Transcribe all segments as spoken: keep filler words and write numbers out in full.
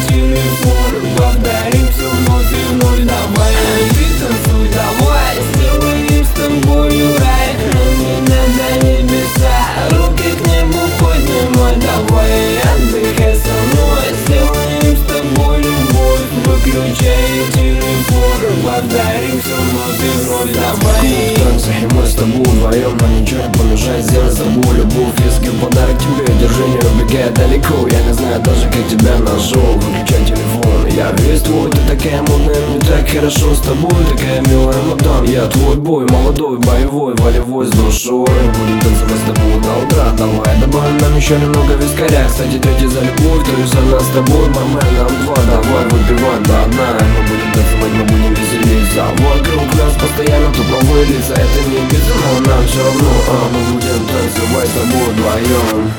телефон, повторимся вновь и вновь. Давай, ты танцуй, давай, сделаем с тобою рай. Меня до небеса, руки к небу поднимай. Давай, отдыхай со мной, сделаем с тобой любовь. Выключай телефон, повторимся вновь и вновь. Давай. В трансе, и мы с тобой вдвоем, но ничего не помешает сделать с тобой любовь. Если подарок тебе, держи, не убегай далеко. Я не знаю даже, как тебя нашел. Выключай телефон, я весь твой. Ты такая модная, мне так хорошо с тобой. Такая милая мадам, я твой бой. Молодой, боевой, волевой, с душой. Будем танцевать с тобой до утра. Давай, добавим нам еще немного вискаря. Кстати, третий за любовь, второй за нас с тобой. Бармен, нам два, давай, выпивай до дна. Мы будем танцевать, мы будем веселиться. Вокруг нас постоянно тут новые лица. Это не без, но нам все равно, а мы будем танцевать с тобой вдвоем.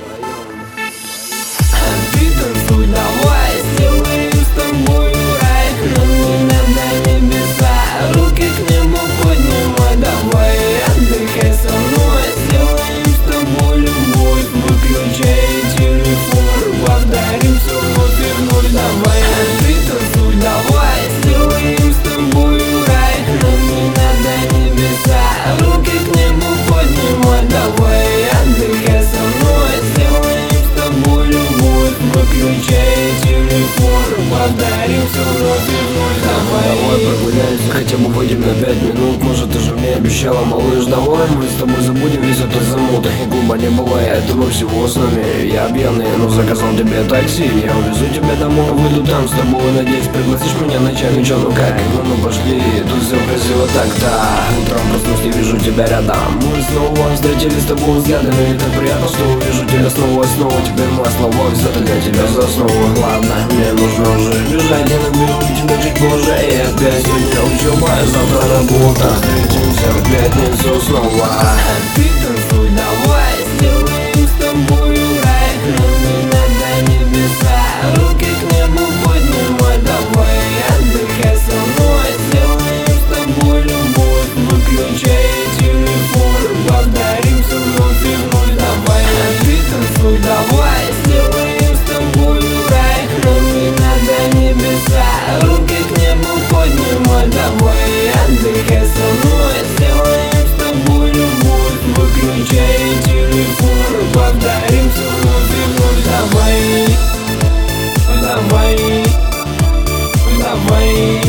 Ты танцуй, давай, сделаем с тобой рай. Меня до небеса, руки к небу поднимай. Давай, отдыхай со мной, сделаем с тобой любовь. Выключай телефон, повторимся вновь и вновь. Давай, ты танцуй, давай, сделаем с тобой рай. Меня до небеса, руки к небу поднимай. Давай, отдыхай со мной, сделаем с тобой любовь. Выключай телефон, повторимся вновь и вновь. Давай, Давай прогуляемся, хотя бы выйдем на пять минут. Может, ты же мне обещала, малыш, давай мы с тобой забудем весь этот замут. И клуба не бывает, этого всего с нами. Я пьяный, но заказал тебе такси. Я увезу тебя домой, выйду там с тобой. Надеюсь, пригласишь меня на чай. Ну чё, ну как, ну, ну пошли, тут все красиво так-то. Утром проснусь, не вижу тебя рядом. Мы снова встретились с тобой взглядами. И так приятно, что увижу тебя снова и снова. Теперь моя слова, все-то для тебя заснула. Ладно, мне нужно уже бежать, я наберу тебя чуть позже. И опять сегодня учеба, завтра работа. Встретимся в пятницу снова. ты танцуй, давай, сделаем с тобой рай. Меня до небеса, руки к небу поднимай. Давай, отдыхай со мной, сделаем с тобой любовь. Выключай телефон, повторимся вновь и вновь. Давай, ты танцуй, давай, сделаем с тобой рай. Меня до небеса, руки к небу поднимай. Давай, отдыхай со мной, сделаем с тобой любовь. Выключай телефон, повторимся вновь и вновь. Давай, давай, давай.